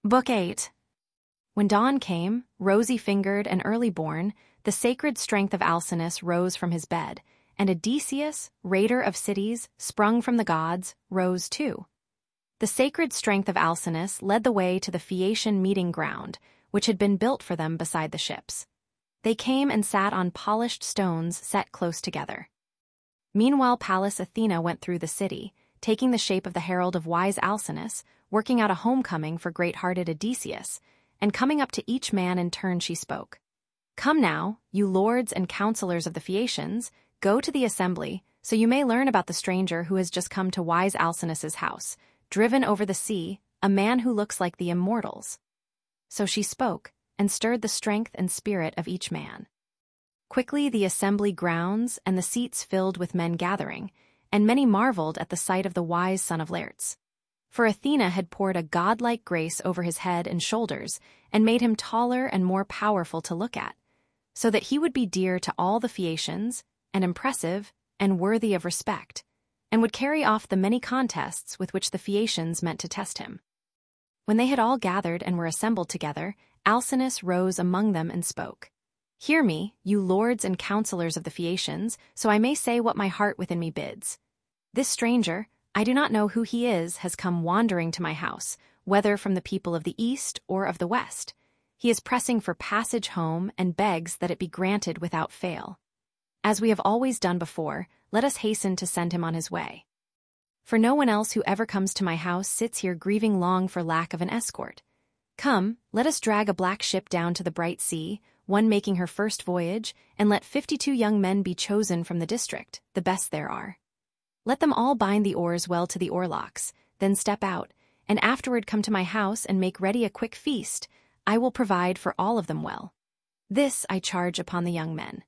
Book 8. When dawn came, rosy-fingered and early-born, the sacred strength of Alcinous rose from his bed, and Odysseus, raider of cities, sprung from the gods, rose too. The sacred strength of Alcinous led the way to the Phaeacian meeting ground, which had been built for them beside the ships. They came and sat on polished stones set close together. Meanwhile Pallas Athena went through the city, taking the shape of the herald of wise Alcinous, working out a homecoming for great-hearted Odysseus, and coming up to each man in turn she spoke. "Come now, you lords and counselors of the Phaeacians, go to the assembly, so you may learn about the stranger who has just come to wise Alcinous's house, driven over the sea, a man who looks like the immortals." So she spoke, and stirred the strength and spirit of each man. Quickly the assembly grounds and the seats filled with men gathering, and many marveled at the sight of the wise son of Laertes. For Athena had poured a godlike grace over his head and shoulders, and made him taller and more powerful to look at, so that he would be dear to all the Phaeacians, and impressive, and worthy of respect, and would carry off the many contests with which the Phaeacians meant to test him. When they had all gathered and were assembled together, Alcinous rose among them and spoke. "Hear me, you lords and counselors of the Phaeacians, so I may say what my heart within me bids. This stranger, I do not know who he is, has come wandering to my house, whether from the people of the east or of the west. He is pressing for passage home and begs that it be granted without fail. As we have always done before, let us hasten to send him on his way. For no one else who ever comes to my house sits here grieving long for lack of an escort. Come, let us drag a black ship down to the bright sea, one making her first voyage, and let 52 young men be chosen from the district, the best there are. Let them all bind the oars well to the oarlocks, then step out, and afterward come to my house and make ready a quick feast. I will provide for all of them well. This I charge upon the young men.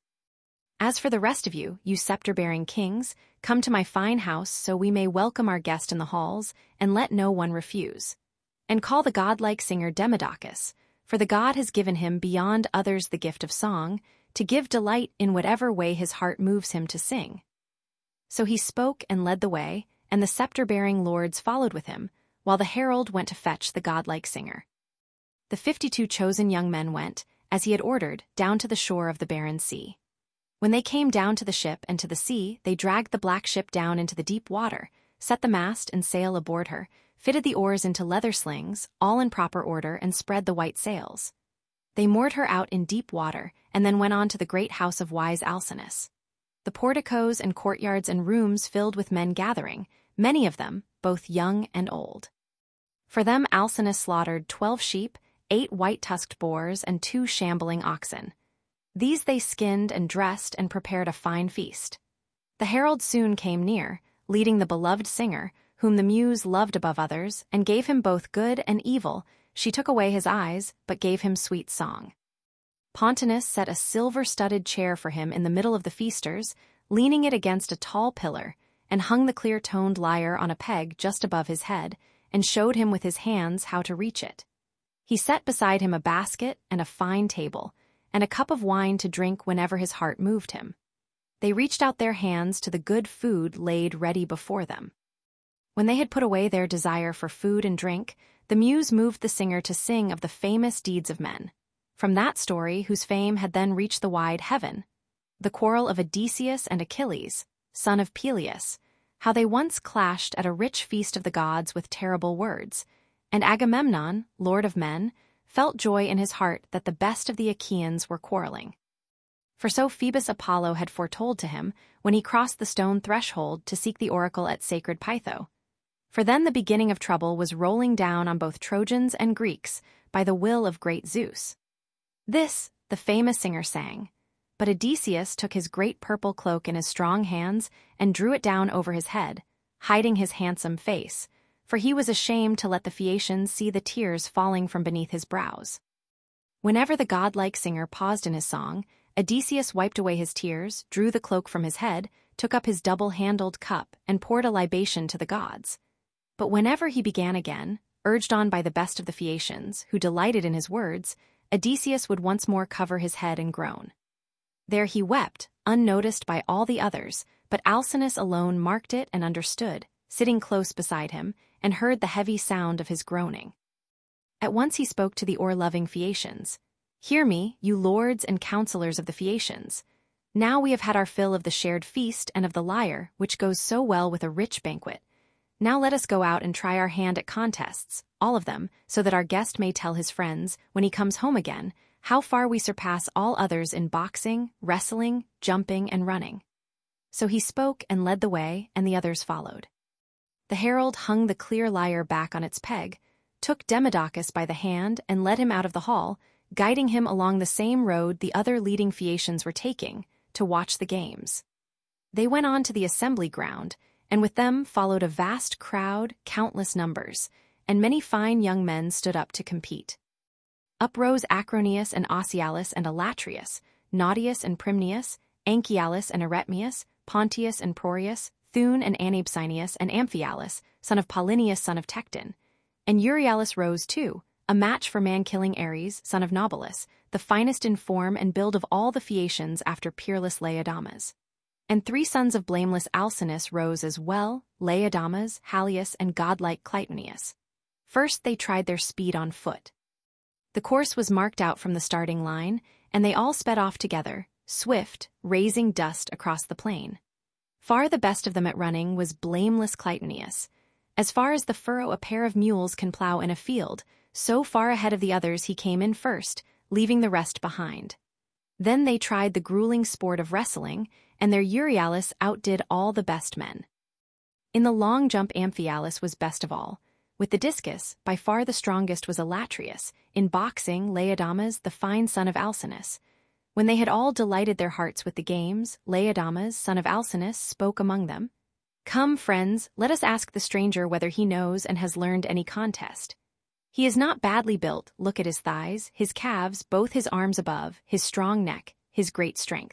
As for the rest of you, you scepter-bearing kings, come to my fine house so we may welcome our guest in the halls, and let no one refuse. And call the godlike singer Demodocus, for the god has given him beyond others the gift of song, to give delight in whatever way his heart moves him to sing." So he spoke and led the way, and the scepter-bearing lords followed with him, while the herald went to fetch the godlike singer. The 52 chosen young men went, as he had ordered, down to the shore of the barren sea. When they came down to the ship and to the sea, they dragged the black ship down into the deep water, set the mast and sail aboard her, fitted the oars into leather slings, all in proper order, and spread the white sails. They moored her out in deep water, and then went on to the great house of wise Alcinous. The porticos and courtyards and rooms filled with men gathering, many of them, both young and old. For them Alcinous slaughtered 12 sheep, 8 white-tusked boars, and 2 shambling oxen. These they skinned and dressed and prepared a fine feast. The herald soon came near, leading the beloved singer, whom the muse loved above others, and gave him both good and evil. She took away his eyes, but gave him sweet song. Pontonous set a silver-studded chair for him in the middle of the feasters, leaning it against a tall pillar, and hung the clear-toned lyre on a peg just above his head, and showed him with his hands how to reach it. He set beside him a basket and a fine table, and a cup of wine to drink whenever his heart moved him. They reached out their hands to the good food laid ready before them. When they had put away their desire for food and drink, the muse moved the singer to sing of the famous deeds of men. From that story, whose fame had then reached the wide heaven, the quarrel of Odysseus and Achilles, son of Peleus, how they once clashed at a rich feast of the gods with terrible words, and Agamemnon, lord of men, felt joy in his heart that the best of the Achaeans were quarreling. For so Phoebus Apollo had foretold to him when he crossed the stone threshold to seek the oracle at sacred Pytho. For then the beginning of trouble was rolling down on both Trojans and Greeks by the will of great Zeus. This the famous singer sang, but Odysseus took his great purple cloak in his strong hands and drew it down over his head, hiding his handsome face, for he was ashamed to let the Phaeacians see the tears falling from beneath his brows. Whenever the godlike singer paused in his song, Odysseus wiped away his tears, drew the cloak from his head, took up his double-handled cup, and poured a libation to the gods. But whenever he began again, urged on by the best of the Phaeacians, who delighted in his words, Odysseus would once more cover his head and groan. There he wept, unnoticed by all the others, but Alcinous alone marked it and understood, sitting close beside him, and heard the heavy sound of his groaning. At once he spoke to the oar-loving Phaeacians. "Hear me, you lords and counselors of the Phaeacians. Now we have had our fill of the shared feast and of the lyre, which goes so well with a rich banquet. Now let us go out and try our hand at contests, all of them, so that our guest may tell his friends, when he comes home again, how far we surpass all others in boxing, wrestling, jumping, and running." So he spoke and led the way, and the others followed. The herald hung the clear lyre back on its peg, took Demodocus by the hand and led him out of the hall, guiding him along the same road the other leading Phaeacians were taking, to watch the games. They went on to the assembly ground, and with them followed a vast crowd, countless numbers, and many fine young men stood up to compete. Up rose Acroneus and Ocealus and Elatrius, Nautius and Primnius, Anchialus and Eretmius, Pontius and Prorius, Thune and Anabcynius and Amphialus, son of Polynius son of Tecton. And Euryalus rose too, a match for man-killing Ares, son of Nobalus, the finest in form and build of all the Phaeacians after peerless Laodamas. And 3 sons of blameless Alcinous rose as well, Laodamas, Halius, and godlike Clytoneus. First they tried their speed on foot. The course was marked out from the starting line, and they all sped off together, swift, raising dust across the plain. Far the best of them at running was blameless Clytoneus. As far as the furrow a pair of mules can plow in a field, so far ahead of the others he came in first, leaving the rest behind. Then they tried the grueling sport of wrestling, and their Euryalus outdid all the best men. In the long jump Amphialus was best of all. With the discus, by far the strongest was Elatrius, in boxing Laodamas, the fine son of Alcinous. When they had all delighted their hearts with the games, Laodamas, son of Alcinous, spoke among them. "Come, friends, let us ask the stranger whether he knows and has learned any contest. He is not badly built, look at his thighs, his calves, both his arms above, his strong neck, his great strength.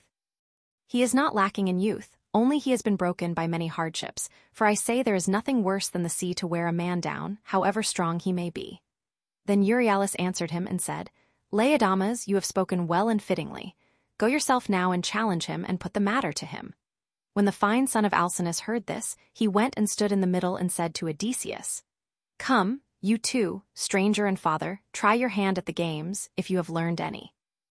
He is not lacking in youth, only he has been broken by many hardships, for I say there is nothing worse than the sea to wear a man down, however strong he may be." Then Euryalus answered him and said, "Laodamas, you have spoken well and fittingly. Go yourself now and challenge him and put the matter to him." When the fine son of Alcinous heard this, he went and stood in the middle and said to Odysseus, "Come, you too, stranger and father, try your hand at the games, if you have learned any.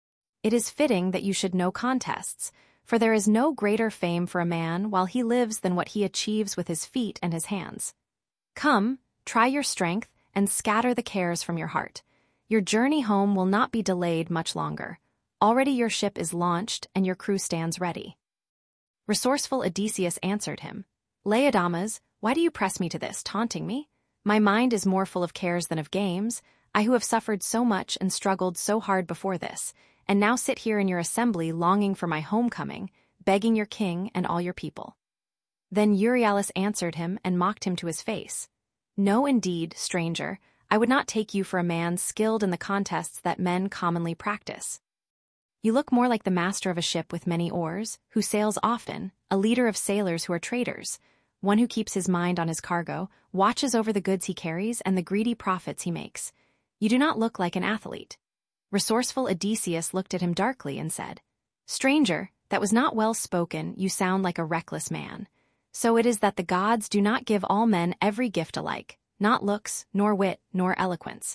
It is fitting that you should know contests, for there is no greater fame for a man while he lives than what he achieves with his feet and his hands. Come, try your strength, and scatter the cares from your heart. Your journey home will not be delayed much longer. Already your ship is launched, and your crew stands ready." Resourceful Odysseus answered him, "Laodamas, why do you press me to this, taunting me? My mind is more full of cares than of games, I who have suffered so much and struggled so hard before this, and now sit here in your assembly longing for my homecoming, begging your king and all your people." Then Euryalus answered him and mocked him to his face. "No, indeed, stranger, I would not take you for a man skilled in the contests that men commonly practice. You look more like the master of a ship with many oars, who sails often, a leader of sailors who are traders, one who keeps his mind on his cargo, watches over the goods he carries and the greedy profits he makes. You do not look like an athlete." Resourceful Odysseus looked at him darkly and said, "Stranger, that was not well spoken, you sound like a reckless man. So it is that the gods do not give all men every gift alike, not looks, nor wit, nor eloquence.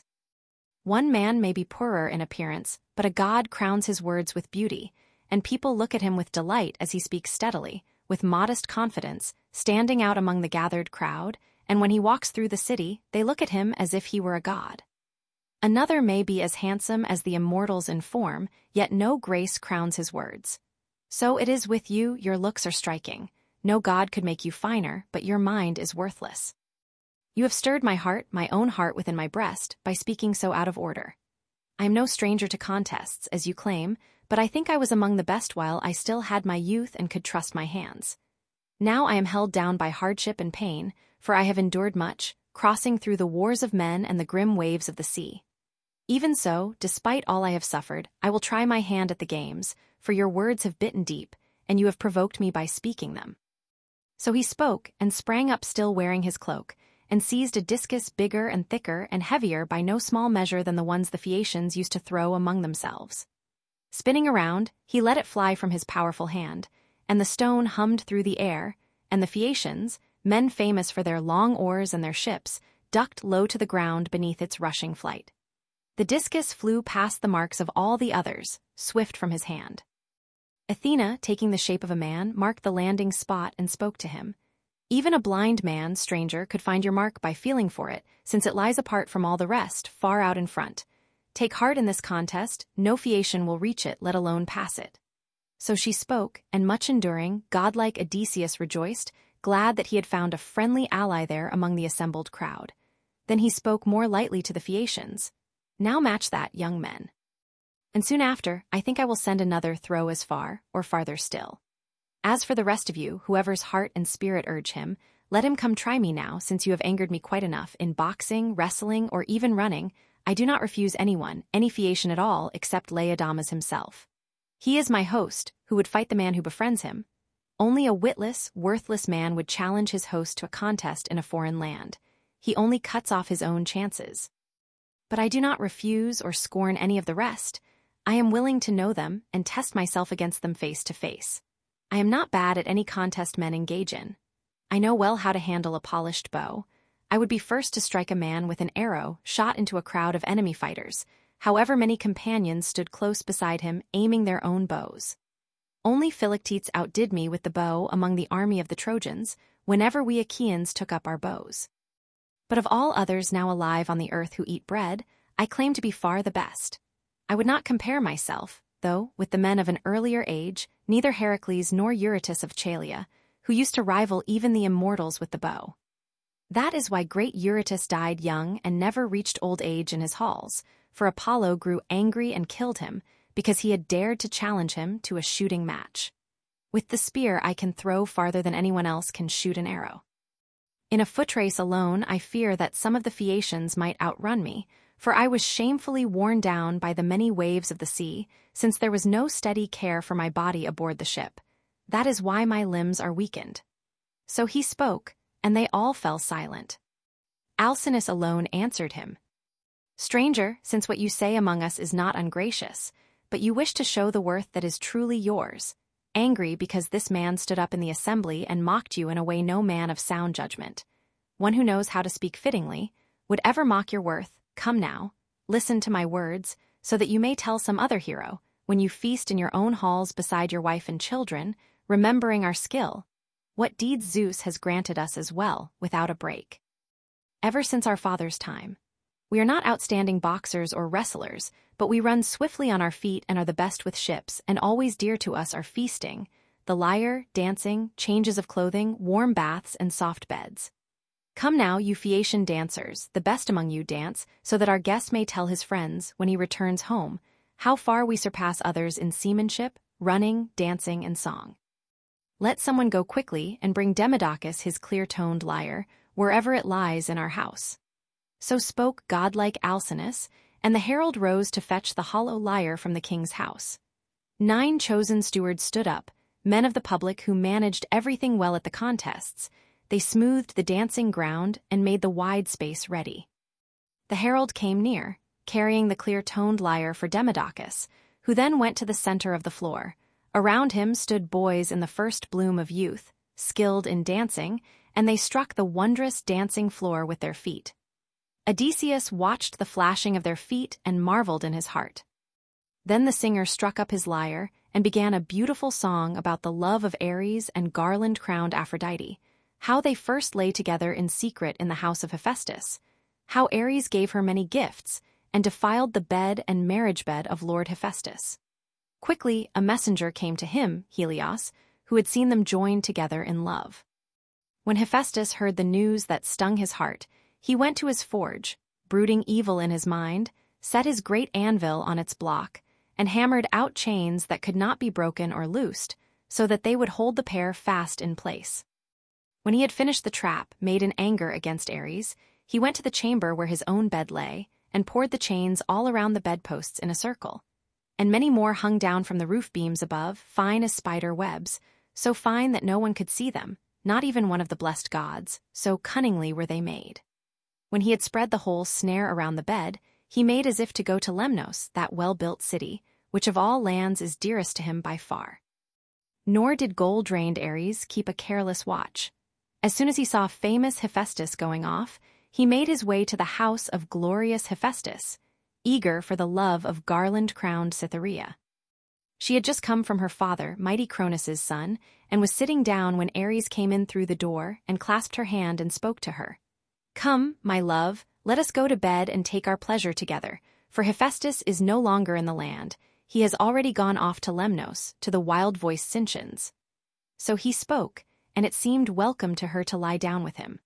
One man may be poorer in appearance, but a god crowns his words with beauty, and people look at him with delight as he speaks steadily, with modest confidence, standing out among the gathered crowd, and when he walks through the city, they look at him as if he were a god. Another may be as handsome as the immortals in form, yet no grace crowns his words. So it is with you, your looks are striking. No god could make you finer, but your mind is worthless. You have stirred my heart, my own heart within my breast, by speaking so out of order. I am no stranger to contests, as you claim, but I think I was among the best while I still had my youth and could trust my hands. Now I am held down by hardship and pain, for I have endured much, crossing through the wars of men and the grim waves of the sea. Even so, despite all I have suffered, I will try my hand at the games, for your words have bitten deep, and you have provoked me by speaking them." So he spoke, and sprang up still wearing his cloak, and seized a discus bigger and thicker and heavier by no small measure than the ones the Phaeacians used to throw among themselves. Spinning around, he let it fly from his powerful hand, and the stone hummed through the air, and the Phaeacians, men famous for their long oars and their ships, ducked low to the ground beneath its rushing flight. The discus flew past the marks of all the others, swift from his hand. Athena, taking the shape of a man, marked the landing spot and spoke to him. Even a blind man, stranger, could find your mark by feeling for it, since it lies apart from all the rest, far out in front. Take heart in this contest, no Phaeacian will reach it, let alone pass it. So she spoke, and much enduring, godlike Odysseus rejoiced, glad that he had found a friendly ally there among the assembled crowd. Then he spoke more lightly to the Phaeacians. Now match that, young men. And soon after, I think I will send another throw as far, or farther still. As for the rest of you, whoever's heart and spirit urge him, let him come try me now, since you have angered me quite enough in boxing, wrestling, or even running. I do not refuse anyone, any Phaeacian at all, except Laodamas himself. He is my host, who would fight the man who befriends him. Only a witless, worthless man would challenge his host to a contest in a foreign land. He only cuts off his own chances. But I do not refuse or scorn any of the rest. I am willing to know them and test myself against them face to face. I am not bad at any contest men engage in. I know well how to handle a polished bow. I would be first to strike a man with an arrow shot into a crowd of enemy fighters, however many companions stood close beside him aiming their own bows. Only Philoctetes outdid me with the bow among the army of the Trojans, whenever we Achaeans took up our bows. But of all others now alive on the earth who eat bread, I claim to be far the best. I would not compare myself, though, with the men of an earlier age, neither Heracles nor Eurytus of Chaelia, who used to rival even the immortals with the bow. That is why great Eurytus died young and never reached old age in his halls, for Apollo grew angry and killed him, because he had dared to challenge him to a shooting match. With the spear I can throw farther than anyone else can shoot an arrow. In a foot race alone I fear that some of the Phaeacians might outrun me, for I was shamefully worn down by the many waves of the sea, since there was no steady care for my body aboard the ship. That is why my limbs are weakened. So he spoke, and they all fell silent. Alcinous alone answered him. Stranger, since what you say among us is not ungracious, but you wish to show the worth that is truly yours, angry because this man stood up in the assembly and mocked you in a way no man of sound judgment, one who knows how to speak fittingly, would ever mock your worth. Come now, listen to my words, so that you may tell some other hero, when you feast in your own halls beside your wife and children, remembering our skill, what deeds Zeus has granted us as well, without a break. Ever since our father's time, we are not outstanding boxers or wrestlers, but we run swiftly on our feet and are the best with ships, and always dear to us are feasting, the lyre, dancing, changes of clothing, warm baths, and soft beds. Come now, you Phaeacian dancers, the best among you dance, so that our guest may tell his friends, when he returns home, how far we surpass others in seamanship, running, dancing, and song. Let someone go quickly and bring Demodocus his clear-toned lyre, wherever it lies in our house. So spoke godlike Alcinous, and the herald rose to fetch the hollow lyre from the king's house. 9 chosen stewards stood up, men of the public who managed everything well at the contests. They smoothed the dancing ground and made the wide space ready. The herald came near, carrying the clear-toned lyre for Demodocus, who then went to the center of the floor. Around him stood boys in the first bloom of youth, skilled in dancing, and they struck the wondrous dancing floor with their feet. Odysseus watched the flashing of their feet and marveled in his heart. Then the singer struck up his lyre and began a beautiful song about the love of Ares and garland-crowned Aphrodite, how they first lay together in secret in the house of Hephaestus, how Ares gave her many gifts and defiled the bed and marriage bed of Lord Hephaestus. Quickly, a messenger came to him, Helios, who had seen them joined together in love. When Hephaestus heard the news that stung his heart, he went to his forge, brooding evil in his mind, set his great anvil on its block, and hammered out chains that could not be broken or loosed, so that they would hold the pair fast in place. When he had finished the trap, made in anger against Ares, he went to the chamber where his own bed lay, and poured the chains all around the bedposts in a circle. And many more hung down from the roof beams above, fine as spider webs, so fine that no one could see them, not even one of the blessed gods, so cunningly were they made. When he had spread the whole snare around the bed, he made as if to go to Lemnos, that well-built city, which of all lands is dearest to him by far. Nor did gold-drained Ares keep a careless watch. As soon as he saw famous Hephaestus going off, he made his way to the house of glorious Hephaestus. eager for the love of garland-crowned Cytherea. She had just come from her father, mighty Cronus's son, and was sitting down when Ares came in through the door and clasped her hand and spoke to her. "Come, my love, let us go to bed and take our pleasure together, for Hephaestus is no longer in the land. He has already gone off to Lemnos, to the wild-voiced Sintians." So he spoke, and it seemed welcome to her to lie down with him.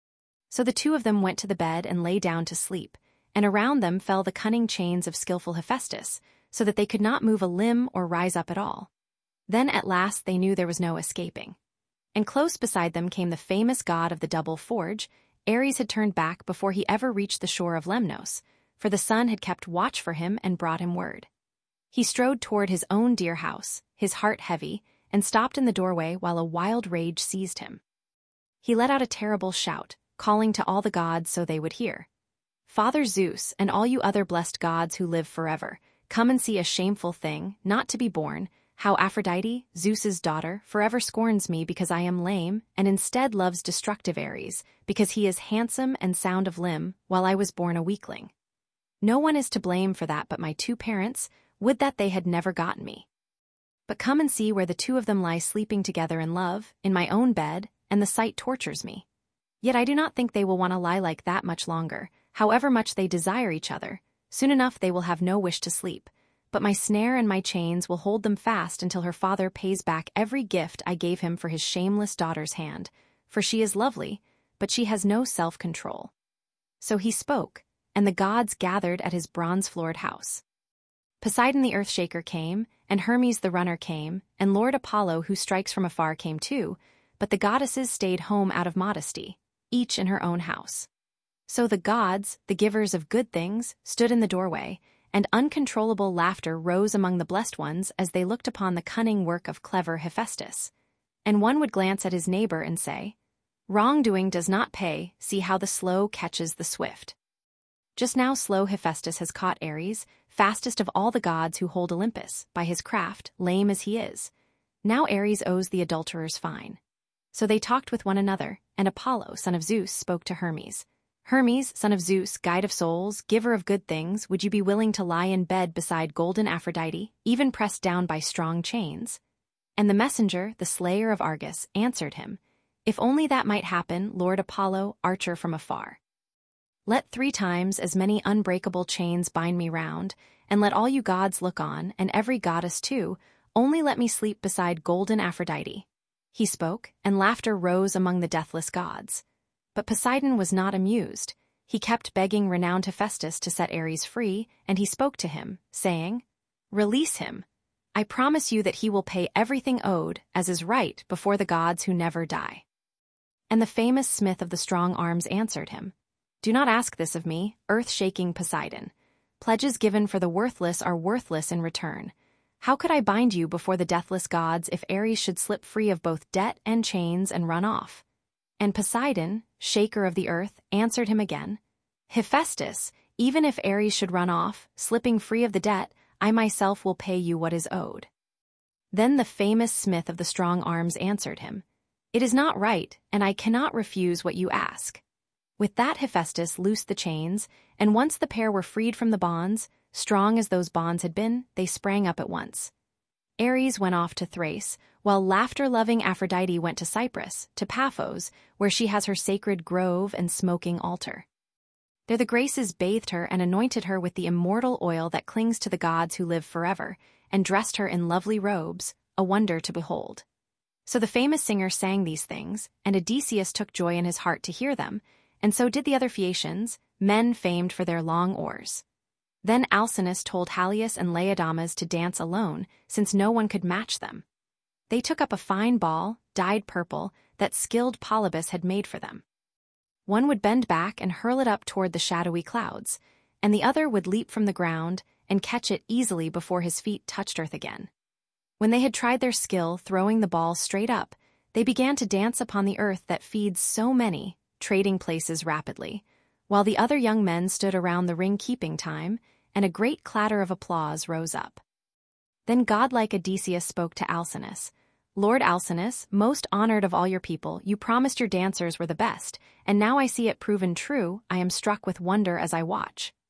So the two of them went to the bed and lay down to sleep, and around them fell the cunning chains of skillful Hephaestus, so that they could not move a limb or rise up at all. Then at last they knew there was no escaping. And close beside them came the famous god of the double forge. Ares had turned back before he ever reached the shore of Lemnos, for the sun had kept watch for him and brought him word. He strode toward his own dear house, his heart heavy, and stopped in the doorway while a wild rage seized him. He let out a terrible shout, calling to all the gods so they would hear. "Father Zeus, and all you other blessed gods who live forever, come and see a shameful thing, not to be born, how Aphrodite, Zeus's daughter, forever scorns me because I am lame, and instead loves destructive Ares, because he is handsome and sound of limb, while I was born a weakling. No one is to blame for that but my two parents. Would that they had never gotten me. But come and see where the two of them lie sleeping together in love, in my own bed, and the sight tortures me. Yet I do not think they will want to lie like that much longer, however much they desire each other. Soon enough they will have no wish to sleep, but my snare and my chains will hold them fast until her father pays back every gift I gave him for his shameless daughter's hand, for she is lovely, but she has no self-control." So he spoke, and the gods gathered at his bronze-floored house. Poseidon the earth-shaker came, and Hermes the runner came, and Lord Apollo who strikes from afar came too, but the goddesses stayed home out of modesty, each in her own house. So the gods, the givers of good things, stood in the doorway, and uncontrollable laughter rose among the blessed ones as they looked upon the cunning work of clever Hephaestus. And one would glance at his neighbor and say, "Wrongdoing does not pay, see how the slow catches the swift." Just now slow Hephaestus has caught Ares, fastest of all the gods who hold Olympus, by his craft, lame as he is. Now Ares owes the adulterer's fine. So they talked with one another, and Apollo, son of Zeus, spoke to Hermes. "Hermes, son of Zeus, guide of souls, giver of good things, would you be willing to lie in bed beside golden Aphrodite, even pressed down by strong chains?" And the messenger, the slayer of Argus, answered him, "If only that might happen, Lord Apollo, archer from afar. Let 3 times as many unbreakable chains bind me round, and let all you gods look on, and every goddess too, only let me sleep beside golden Aphrodite." He spoke, and laughter rose among the deathless gods. But Poseidon was not amused. He kept begging renowned Hephaestus to set Ares free, and he spoke to him, saying, "Release him. I promise you that he will pay everything owed, as is right, before the gods who never die." And the famous smith of the strong arms answered him, "Do not ask this of me, earth-shaking Poseidon. Pledges given for the worthless are worthless in return. How could I bind you before the deathless gods if Ares should slip free of both debt and chains and run off?" And Poseidon, shaker of the earth, answered him again, "Hephaestus, even if Ares should run off, slipping free of the debt, I myself will pay you what is owed." Then the famous smith of the strong arms answered him, "It is not right, and I cannot refuse what you ask." With that Hephaestus loosed the chains, and once the pair were freed from the bonds, strong as those bonds had been, they sprang up at once. Ares went off to Thrace, while laughter-loving Aphrodite went to Cyprus, to Paphos, where she has her sacred grove and smoking altar. There the Graces bathed her and anointed her with the immortal oil that clings to the gods who live forever, and dressed her in lovely robes, a wonder to behold. So the famous singer sang these things, and Odysseus took joy in his heart to hear them, and so did the other Phaeacians, men famed for their long oars. Then Alcinous told Halius and Laodamas to dance alone, since no one could match them. They took up a fine ball, dyed purple, that skilled Polybus had made for them. One would bend back and hurl it up toward the shadowy clouds, and the other would leap from the ground and catch it easily before his feet touched earth again. When they had tried their skill throwing the ball straight up, they began to dance upon the earth that feeds so many, trading places rapidly, while the other young men stood around the ring keeping time, and a great clatter of applause rose up. Then godlike Odysseus spoke to Alcinous. "Lord Alcinous, most honored of all your people, you promised your dancers were the best, and now I see it proven true. I am struck with wonder as I watch."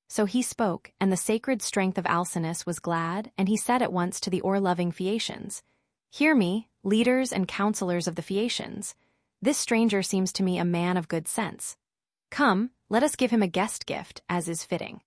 So he spoke, and the sacred strength of Alcinous was glad, and he said at once to the oar-loving Phaeacians, "Hear me, leaders and counselors of the Phaeacians. This stranger seems to me a man of good sense. Come, let us give him a guest gift, as is fitting.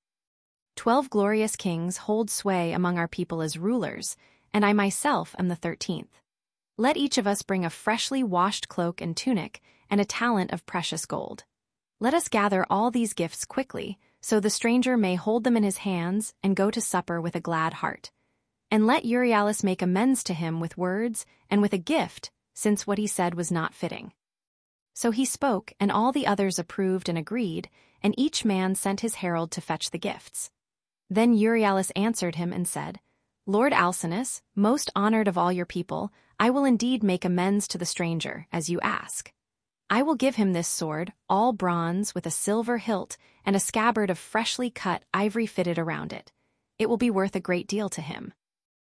12 glorious kings hold sway among our people as rulers, and I myself am the 13th. Let each of us bring a freshly washed cloak and tunic and a talent of precious gold. Let us gather all these gifts quickly, so the stranger may hold them in his hands and go to supper with a glad heart. And let Euryalus make amends to him with words and with a gift, since what he said was not fitting." So he spoke, and all the others approved and agreed, and each man sent his herald to fetch the gifts. Then Euryalus answered him and said, "Lord Alcinous, most honored of all your people, I will indeed make amends to the stranger, as you ask. I will give him this sword, all bronze, with a silver hilt, and a scabbard of freshly cut ivory fitted around it. It will be worth a great deal to him."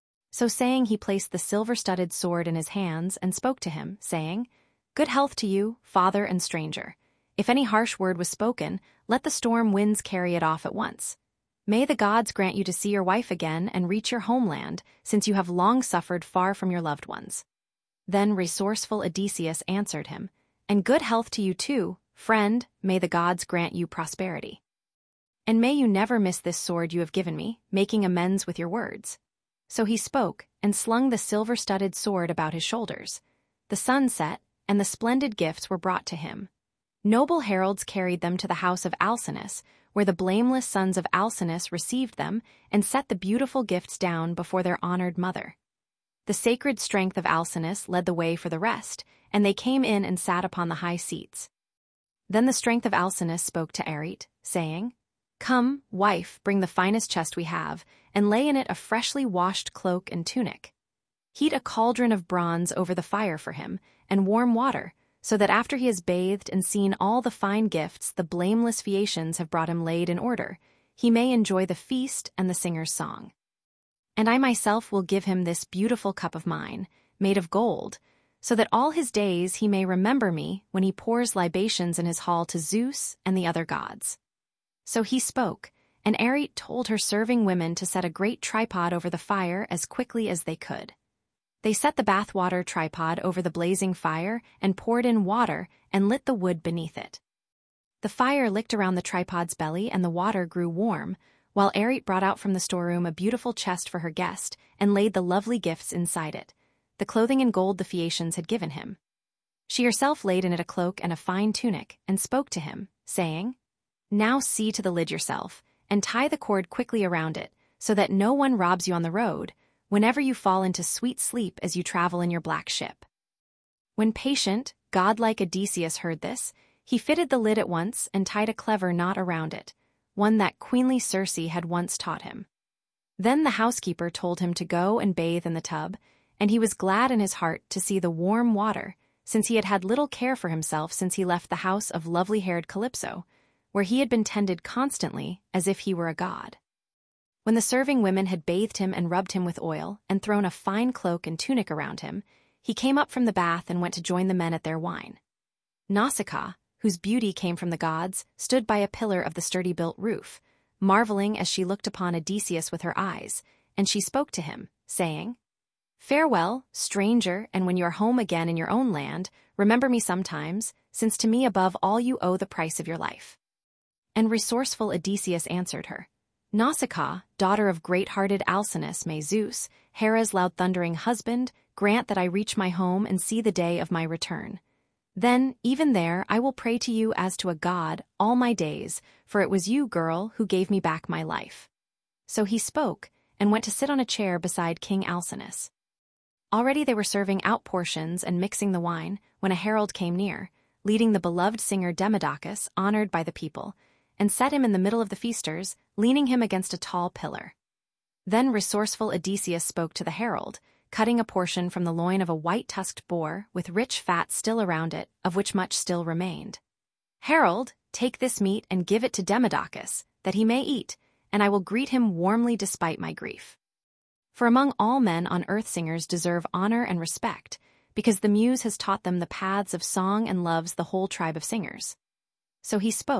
So saying, he placed the silver-studded sword in his hands and spoke to him, saying, "Good health to you, father and stranger. If any harsh word was spoken, let the storm winds carry it off at once. May the gods grant you to see your wife again and reach your homeland, since you have long suffered far from your loved ones." Then resourceful Odysseus answered him, "And good health to you too, friend, may the gods grant you prosperity. And may you never miss this sword you have given me, making amends with your words." So he spoke, and slung the silver-studded sword about his shoulders. The sun set, and the splendid gifts were brought to him. Noble heralds carried them to the house of Alcinous, where the blameless sons of Alcinous received them and set the beautiful gifts down before their honored mother. The sacred strength of Alcinous led the way for the rest, and they came in and sat upon the high seats. Then the strength of Alcinous spoke to Arete, saying, "Come, wife, bring the finest chest we have, and lay in it a freshly washed cloak and tunic. Heat a cauldron of bronze over the fire for him, and warm water, so that after he has bathed and seen all the fine gifts the blameless Phaeacians have brought him laid in order, he may enjoy the feast and the singer's song. And I myself will give him this beautiful cup of mine, made of gold, so that all his days he may remember me when he pours libations in his hall to Zeus and the other gods." So he spoke, and Arete told her serving women to set a great tripod over the fire as quickly as they could. They set the bathwater tripod over the blazing fire and poured in water and lit the wood beneath it. The fire licked around the tripod's belly and the water grew warm, while Arete brought out from the storeroom a beautiful chest for her guest and laid the lovely gifts inside it, the clothing and gold the Phaeacians had given him. She herself laid in it a cloak and a fine tunic and spoke to him, saying, "Now see to the lid yourself, and tie the cord quickly around it, so that no one robs you on the road, whenever you fall into sweet sleep as you travel in your black ship." When patient, godlike Odysseus heard this, he fitted the lid at once and tied a clever knot around it, one that queenly Circe had once taught him. Then the housekeeper told him to go and bathe in the tub, and he was glad in his heart to see the warm water, since he had had little care for himself since he left the house of lovely-haired Calypso, where he had been tended constantly as if he were a god. When the serving women had bathed him and rubbed him with oil and thrown a fine cloak and tunic around him, he came up from the bath and went to join the men at their wine. Nausicaa, whose beauty came from the gods, stood by a pillar of the sturdy-built roof, marveling as she looked upon Odysseus with her eyes, and she spoke to him, saying, "Farewell, stranger, and when you are home again in your own land, remember me sometimes, since to me above all you owe the price of your life." And resourceful Odysseus answered her, "Nausicaa, daughter of great-hearted Alcinous, may Zeus, Hera's loud-thundering husband, grant that I reach my home and see the day of my return. Then, even there, I will pray to you as to a god all my days, for it was you, girl, who gave me back my life." So he spoke, and went to sit on a chair beside King Alcinous. Already they were serving out portions and mixing the wine, when a herald came near, leading the beloved singer Demodocus, honored by the people, and set him in the middle of the feasters, leaning him against a tall pillar. Then resourceful Odysseus spoke to the herald, cutting a portion from the loin of a white-tusked boar with rich fat still around it, of which much still remained. "Herald, take this meat and give it to Demodocus, that he may eat, and I will greet him warmly despite my grief. For among all men on earth singers deserve honor and respect, because the muse has taught them the paths of song and loves the whole tribe of singers." So he spoke,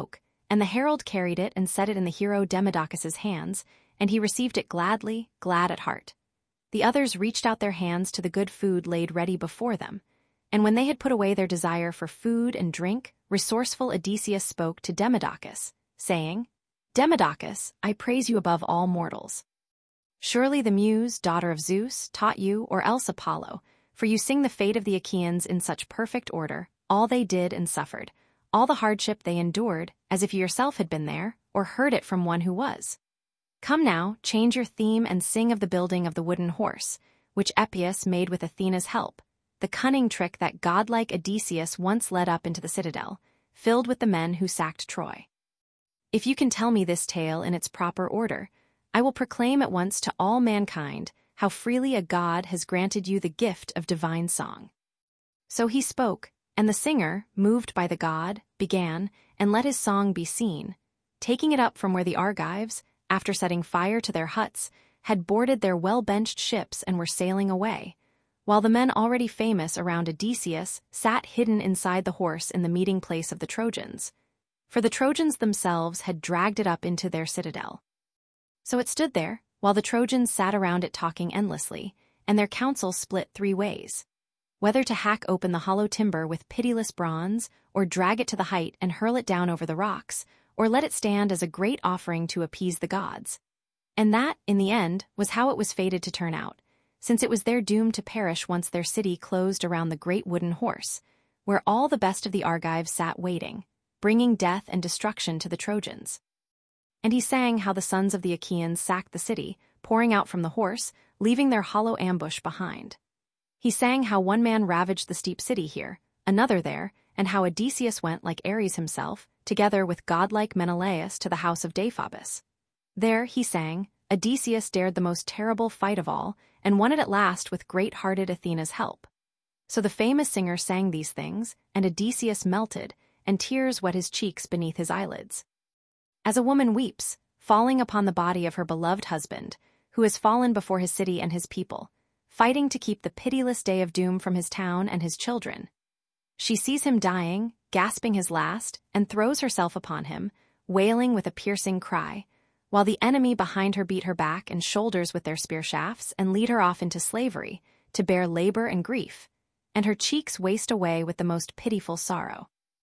And the herald carried it and set it in the hero Demodocus's hands, and he received it gladly, glad at heart. The others reached out their hands to the good food laid ready before them, and when they had put away their desire for food and drink, resourceful Odysseus spoke to Demodocus, saying, "Demodocus, I praise you above all mortals. Surely the Muse, daughter of Zeus, taught you, or else Apollo, for you sing the fate of the Achaeans in such perfect order, all they did and suffered, all the hardship they endured, as if you yourself had been there, or heard it from one who was. Come now, change your theme and sing of the building of the wooden horse, which Epeius made with Athena's help, the cunning trick that godlike Odysseus once led up into the citadel, filled with the men who sacked Troy. If you can tell me this tale in its proper order, I will proclaim at once to all mankind how freely a god has granted you the gift of divine song." So he spoke, and the singer, moved by the god, began, and let his song be seen, taking it up from where the Argives, after setting fire to their huts, had boarded their well-benched ships and were sailing away, while the men already famous around Odysseus sat hidden inside the horse in the meeting place of the Trojans, for the Trojans themselves had dragged it up into their citadel. So it stood there, while the Trojans sat around it talking endlessly, and their counsel split 3 ways. Whether to hack open the hollow timber with pitiless bronze, or drag it to the height and hurl it down over the rocks, or let it stand as a great offering to appease the gods. And that, in the end, was how it was fated to turn out, since it was their doom to perish once their city closed around the great wooden horse, where all the best of the Argives sat waiting, bringing death and destruction to the Trojans. And he sang how the sons of the Achaeans sacked the city, pouring out from the horse, leaving their hollow ambush behind. He sang how one man ravaged the steep city here, another there, and how Odysseus went like Ares himself, together with godlike Menelaus, to the house of Deiphobus. There, he sang, Odysseus dared the most terrible fight of all, and won it at last with great-hearted Athena's help. So the famous singer sang these things, and Odysseus melted, and tears wet his cheeks beneath his eyelids. As a woman weeps, falling upon the body of her beloved husband, who has fallen before his city and his people, fighting to keep the pitiless day of doom from his town and his children. She sees him dying, gasping his last, and throws herself upon him, wailing with a piercing cry, while the enemy behind her beat her back and shoulders with their spear shafts and lead her off into slavery, to bear labor and grief, and her cheeks waste away with the most pitiful sorrow.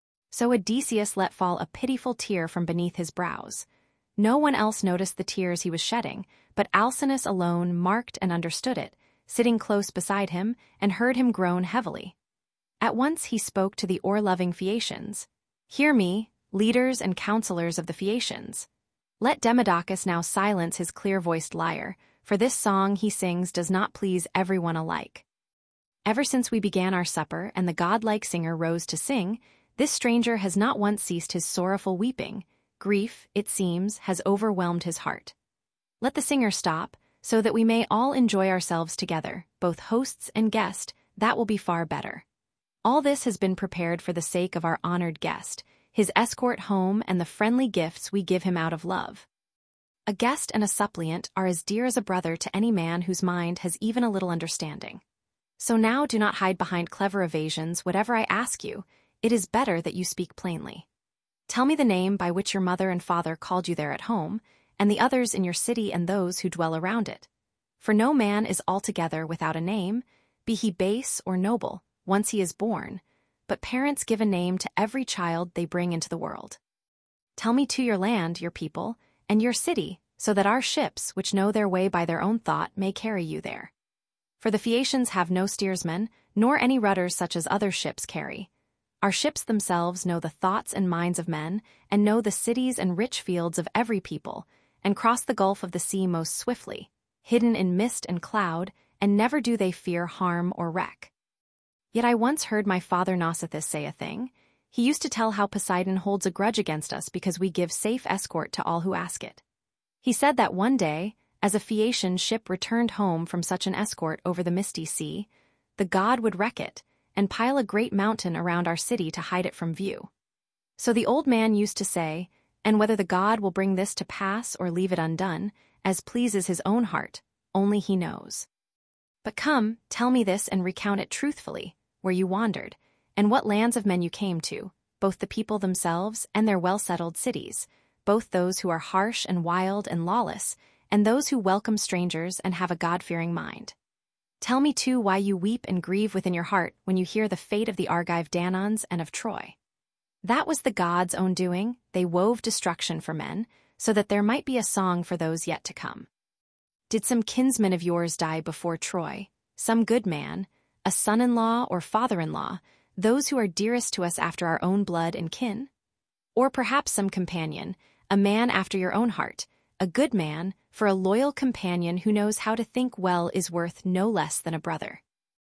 So Odysseus let fall a pitiful tear from beneath his brows. No one else noticed the tears he was shedding, but Alcinous alone marked and understood it, sitting close beside him, and heard him groan heavily. At once he spoke to the oar-loving Phaeacians. "Hear me, leaders and counselors of the Phaeacians. Let Demodocus now silence his clear-voiced lyre, for this song he sings does not please everyone alike. Ever since we began our supper and the godlike singer rose to sing, this stranger has not once ceased his sorrowful weeping. Grief, it seems, has overwhelmed his heart. Let the singer stop, so that we may all enjoy ourselves together, both hosts and guest. That will be far better. All this has been prepared for the sake of our honored guest, his escort home and the friendly gifts we give him out of love. A guest and a suppliant are as dear as a brother to any man whose mind has even a little understanding. So now do not hide behind clever evasions whatever I ask you. It is better that you speak plainly. Tell me the name by which your mother and father called you there at home, and the others in your city and those who dwell around it. For no man is altogether without a name, be he base or noble, once he is born, but parents give a name to every child they bring into the world. Tell me too your land, your people, and your city, so that our ships, which know their way by their own thought, may carry you there. For the Phaeacians have no steersmen, nor any rudders such as other ships carry. Our ships themselves know the thoughts and minds of men, and know the cities and rich fields of every people, and cross the gulf of the sea most swiftly, hidden in mist and cloud, and never do they fear harm or wreck. Yet I once heard my father Nausithous say a thing. He used to tell how Poseidon holds a grudge against us because we give safe escort to all who ask it. He said that one day, as a Phaeacian ship returned home from such an escort over the misty sea, the god would wreck it, and pile a great mountain around our city to hide it from view. So the old man used to say, and whether the god will bring this to pass or leave it undone, as pleases his own heart, only he knows. But come, tell me this and recount it truthfully, where you wandered, and what lands of men you came to, both the people themselves and their well-settled cities, both those who are harsh and wild and lawless, and those who welcome strangers and have a God-fearing mind. Tell me, too, why you weep and grieve within your heart when you hear the fate of the Argive Danons and of Troy. That was the gods' own doing. They wove destruction for men, so that there might be a song for those yet to come. Did some kinsman of yours die before Troy, some good man, a son-in-law or father-in-law, those who are dearest to us after our own blood and kin? Or perhaps some companion, a man after your own heart, a good man, for a loyal companion who knows how to think well is worth no less than a brother.